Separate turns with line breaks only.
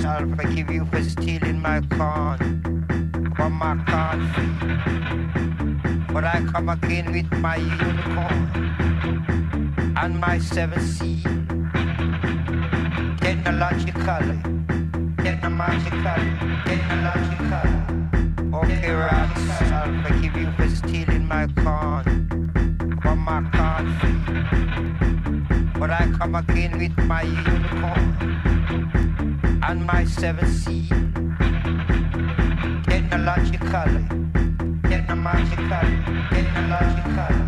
I'll forgive you for stealing my corn from my cornfield. But I come again with my unicorn and my seven seas. Technologically, technologically. Okay, rats, I'll forgive you for stealing my corn from my cornfield. But I come again with my unicorn and my seven seas. Technologically, technologically.